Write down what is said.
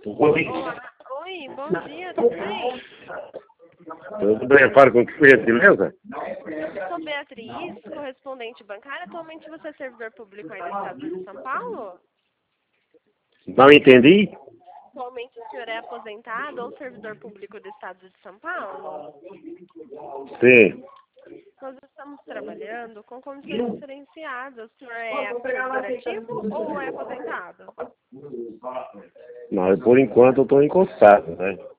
Oi. Olá. Oi, bom dia, tudo bem? Tudo bem, fala com que foi, beleza? Eu sou Beatriz, correspondente bancária. Atualmente você é servidor público aí no estado de São Paulo? Não entendi? Atualmente o senhor é aposentado ou servidor público do estado de São Paulo? Sim. Nós estamos trabalhando com condições diferenciadas. O senhor é servidor ativo ou é aposentado? Não, por enquanto eu estou encostado, né?